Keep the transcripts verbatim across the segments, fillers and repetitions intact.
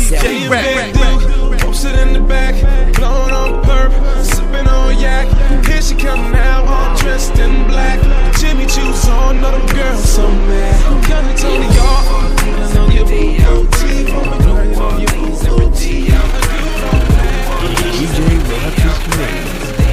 J Rap. Posted in the back, blowing on perp, sipping on yak. Here she come now, all dressed in black. Jimmy Choo's on, know them girls so mad. Kinda told me y'all, I know you boo booty. I know you boo booty. D J Rock's Creative.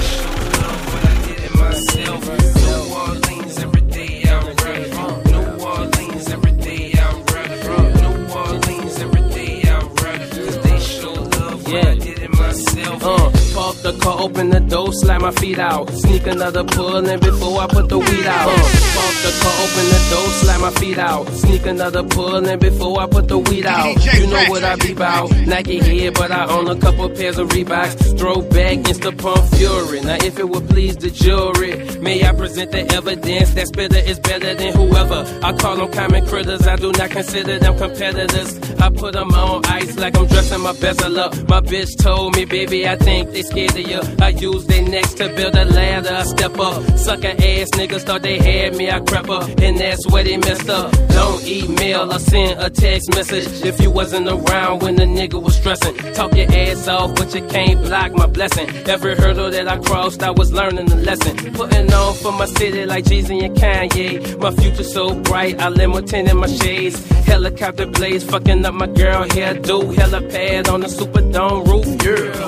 The car, open the door, slide my feet out. Sneak another pull in before I put the weed out. Uh, Park the car, open the door, slide my feet out. Sneak another pull in before I put the weed out. You know what I be bout. Nike head, but I own a couple pairs of Reeboks. Throwback, Insta Pump Fury. Now if it would please the jury, may I present the evidence that spitter is better than whoever. I call them common critters, I do not consider them competitors. I put them on ice like I'm dressing my bezel up. My bitch told me, baby, I think they scared of you. I use they necks to build a ladder. I step up, sucker ass niggas thought they had me. I crept up, and that's where they messed up. Don't email or send a text message if you wasn't around when the nigga was stressing. Talk your ass off, but you can't block my blessing. Every hurdle that I crossed, I was learning the lesson. Putting on for my city like Jeezy and Kanye. My future so bright, I limit in my shades. Helicopter blades, fucking up my girl hairdo. Hella pad on the Superdome roof, yeah.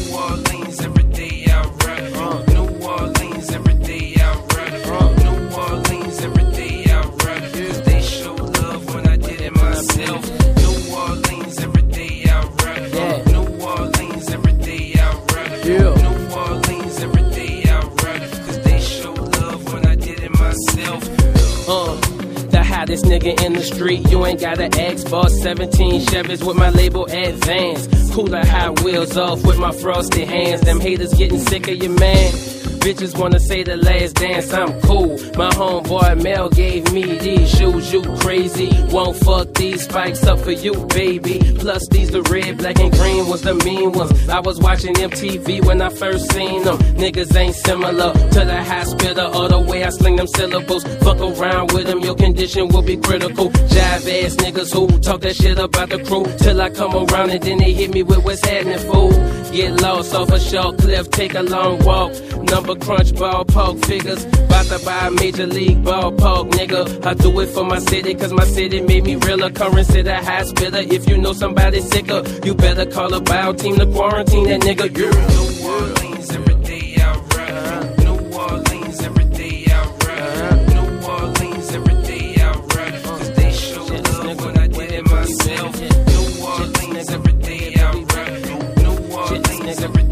This nigga in the street, you ain't got an Xbox. Seventeen Chevys with my label Advance. Cooler Hot Wheels off with my frosty hands. Them haters getting sick of you, man. Bitches wanna say the last dance, I'm cool. My homeboy Mel gave me these shoes, you crazy. Won't fuck these spikes up for you, baby. Plus these the red, black, and green was the mean ones. I was watching M T V when I first seen them. Niggas ain't similar to the hospital or the way I sling them syllables. Fuck around with them, your condition will be critical. Jive ass niggas who talk that shit about the crew. Till I come around and then they hit me with what's happening, fool. Get lost off a short cliff, take a long walk. Number crunch, ballpark figures. About to buy a major league ballpark, nigga. I do it for my city, cause my city made me realer. Currency the hospital. If you know somebody sicker, you better call a bio team to quarantine that nigga. Yeah. New Orleans, every day I run. New Orleans, every day I run. New Orleans, every day I run. Cause they show love when I did it myself. New Orleans, every day I run. New Orleans, every